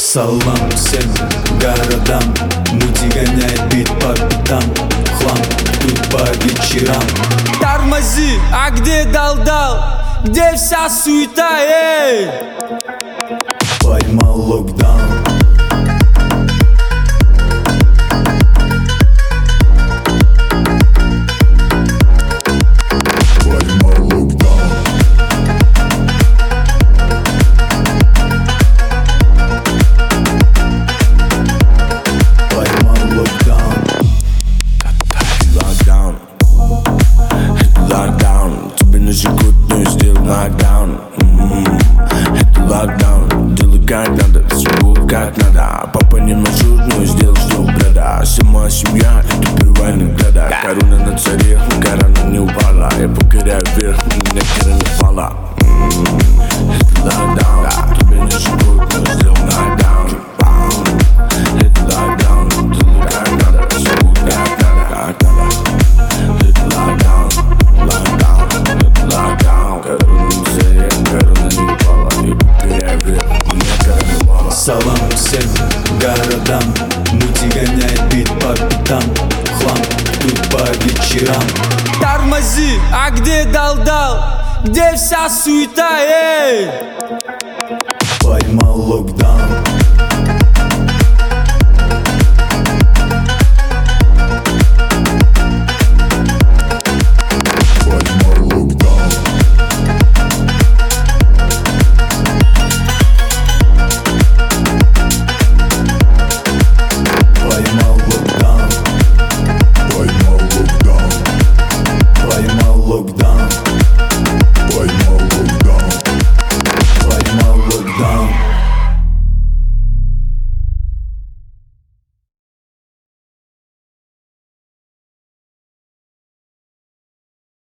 Салам всем городам, мути гоняет бит по пятам. Хлам тут по вечерам. Тормози, а где дал-дал? Где вся суета, эй? Поймал локдаун. Lockdown, тебе нужен крутной стиль lockdown. Это lockdown, делай как надо, все как надо. Папа не маршрутную сделал, что брата. Вся моя семья, это первая награда. Корона на царе, корона не упала. Я покоряю вверх, меня карнавала. Это lockdown, тебе нужен крутной стиль lockdown. Это lockdown, делай как надо, все как надо. Это lockdown. Салам всем городам, мути гоняет бит по пятам. Хлам тут по вечерам. Тормози, а где дал-дал? Где вся суета, эй? Поймал локдаун.